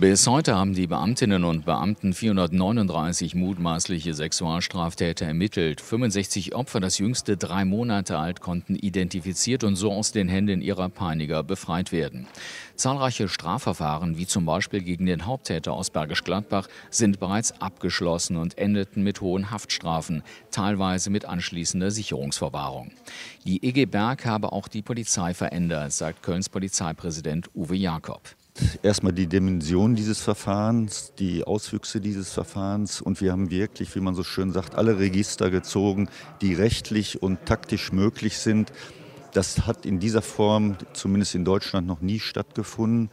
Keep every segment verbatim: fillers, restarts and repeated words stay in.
Bis heute haben die Beamtinnen und Beamten vierhundertneununddreißig mutmaßliche Sexualstraftäter ermittelt. fünfundsechzig Opfer, das jüngste drei Monate alt, konnten identifiziert und so aus den Händen ihrer Peiniger befreit werden. Zahlreiche Strafverfahren, wie zum Beispiel gegen den Haupttäter aus Bergisch Gladbach, sind bereits abgeschlossen und endeten mit hohen Haftstrafen, teilweise mit anschließender Sicherungsverwahrung. Die E G Berg habe auch die Polizei verändert, sagt Kölns Polizeipräsident Uwe Jakob. Erstmal die Dimension dieses Verfahrens, die Auswüchse dieses Verfahrens, und wir haben wirklich, wie man so schön sagt, alle Register gezogen, die rechtlich und taktisch möglich sind. Das hat in dieser Form, zumindest in Deutschland, noch nie stattgefunden.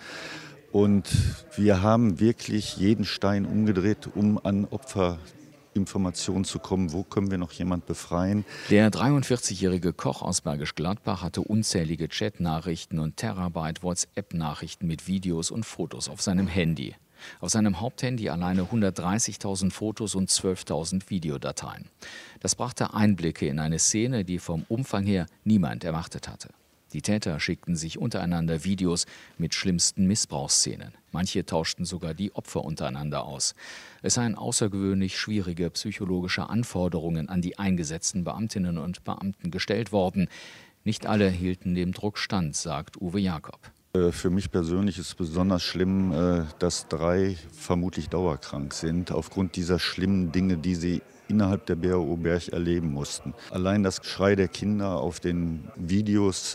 Und wir haben wirklich jeden Stein umgedreht, um an Opferinformationen zu kommen. Wo können wir noch jemanden befreien? Der dreiundvierzigjährige Koch aus Bergisch Gladbach hatte unzählige Chatnachrichten und Terabyte WhatsApp-Nachrichten mit Videos und Fotos auf seinem Handy. Auf seinem Haupthandy alleine hundertdreißigtausend Fotos und zwölftausend Videodateien. Das brachte Einblicke in eine Szene, die vom Umfang her niemand erwartet hatte. Die Täter schickten sich untereinander Videos mit schlimmsten Missbrauchsszenen. Manche tauschten sogar die Opfer untereinander aus. Es seien außergewöhnlich schwierige psychologische Anforderungen an die eingesetzten Beamtinnen und Beamten gestellt worden. Nicht alle hielten dem Druck stand, sagt Uwe Jakob. Für mich persönlich ist es besonders schlimm, dass drei vermutlich dauerkrank sind, aufgrund dieser schlimmen Dinge, die sie innerhalb der B A O Berg erleben mussten. Allein das Geschrei der Kinder auf den Videos,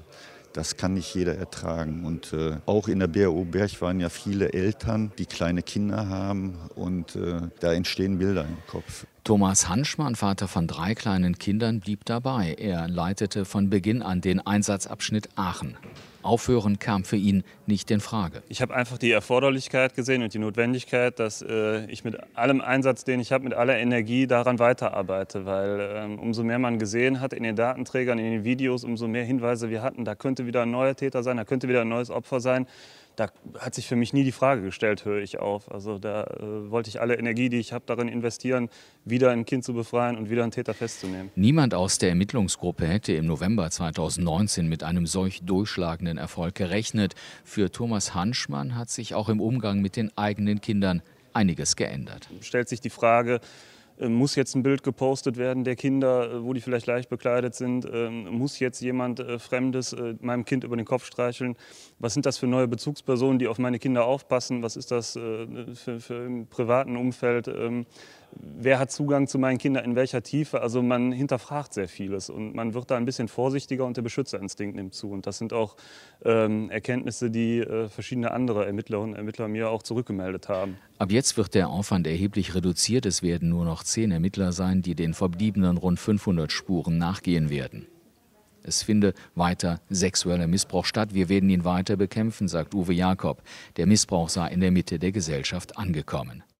das kann nicht jeder ertragen. Und auch in der B A O Berg waren ja viele Eltern, die kleine Kinder haben, und da entstehen Bilder im Kopf. Thomas Hanschmann, Vater von drei kleinen Kindern, blieb dabei. Er leitete von Beginn an den Einsatzabschnitt Aachen. Aufhören kam für ihn nicht in Frage. Ich habe einfach die Erforderlichkeit gesehen und die Notwendigkeit, dass äh, ich mit allem Einsatz, den ich habe, mit aller Energie daran weiterarbeite. Weil ähm, umso mehr man gesehen hat in den Datenträgern, in den Videos, umso mehr Hinweise wir hatten, da könnte wieder ein neuer Täter sein, da könnte wieder ein neues Opfer sein. Da hat sich für mich nie die Frage gestellt, höre ich auf. Also da äh, wollte ich alle Energie, die ich habe, darin investieren, wieder ein Kind zu befreien und wieder einen Täter festzunehmen. Niemand aus der Ermittlungsgruppe hätte im November zweitausendneunzehn mit einem solch durchschlagenden Erfolg gerechnet. Für Thomas Hanschmann hat sich auch im Umgang mit den eigenen Kindern einiges geändert. Stellt sich die Frage, muss jetzt ein Bild gepostet werden der Kinder, wo die vielleicht leicht bekleidet sind? Muss jetzt jemand Fremdes meinem Kind über den Kopf streicheln? Was sind das für neue Bezugspersonen, die auf meine Kinder aufpassen? Was ist das für, für im privaten Umfeld? Wer hat Zugang zu meinen Kindern, in welcher Tiefe? Also man hinterfragt sehr vieles und man wird da ein bisschen vorsichtiger und der Beschützerinstinkt nimmt zu. Und das sind auch ähm, Erkenntnisse, die äh, verschiedene andere Ermittlerinnen und Ermittler mir auch zurückgemeldet haben. Ab jetzt wird der Aufwand erheblich reduziert. Es werden nur noch zehn Ermittler sein, die den verbliebenen rund fünfhundert Spuren nachgehen werden. Es finde weiter sexueller Missbrauch statt. Wir werden ihn weiter bekämpfen, sagt Uwe Jakob. Der Missbrauch sei in der Mitte der Gesellschaft angekommen.